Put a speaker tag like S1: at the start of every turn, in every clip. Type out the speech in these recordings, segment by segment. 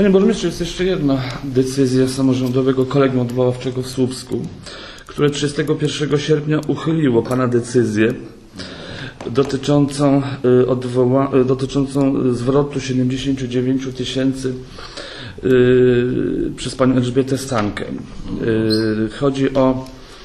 S1: Panie burmistrzu, jest jeszcze jedna decyzja samorządowego kolegium odwoławczego w Słupsku, które 31 sierpnia uchyliło pana decyzję dotyczącą zwrotu 79 000 przez panią Elżbietę Stankę. Chodzi o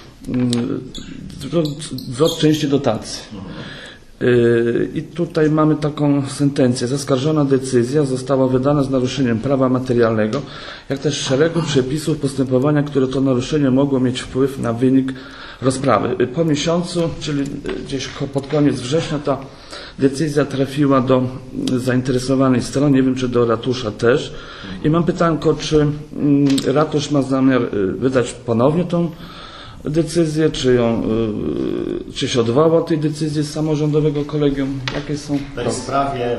S1: zwrot części dotacji. I tutaj mamy taką sentencję. Zaskarżona decyzja została wydana z naruszeniem prawa materialnego, jak też szeregu przepisów postępowania, które to naruszenie mogło mieć wpływ na wynik rozprawy. Po miesiącu, czyli gdzieś pod koniec września, ta decyzja trafiła do zainteresowanej strony, nie wiem, czy do ratusza też. I mam pytanko, czy ratusz ma zamiar wydać ponownie tą decyzję, czy się odwoła tej decyzji z samorządowego kolegium? Jakie są?
S2: W tej sprawie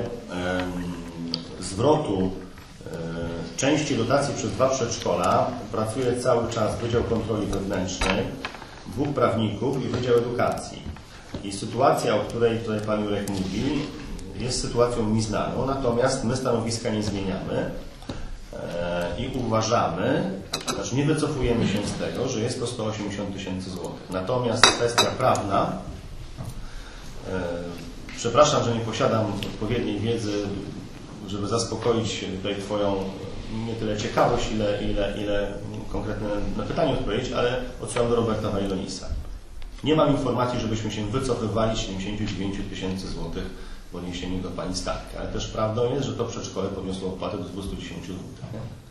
S2: zwrotu części dotacji przez 2 przedszkola pracuje cały czas Wydział Kontroli Wewnętrznej, 2 prawników i Wydział Edukacji. I sytuacja, o której tutaj Pan Jurek mówi, jest sytuacją mi znaną, natomiast my stanowiska nie zmieniamy i uważamy, znaczy nie wycofujemy się z tego, że jest to 180 000 złotych. Natomiast kwestia prawna, przepraszam, że nie posiadam odpowiedniej wiedzy, żeby zaspokoić tutaj Twoją nie tyle ciekawość, ile konkretne na pytanie odpowiedzieć, ale odsyłam do Roberta Wajlonisa. Nie mam informacji, żebyśmy się wycofywali 79 000 złotych w odniesieniu do pani Stanki, ale też prawdą jest, że to przedszkole podniosło opłatę do 210 zł.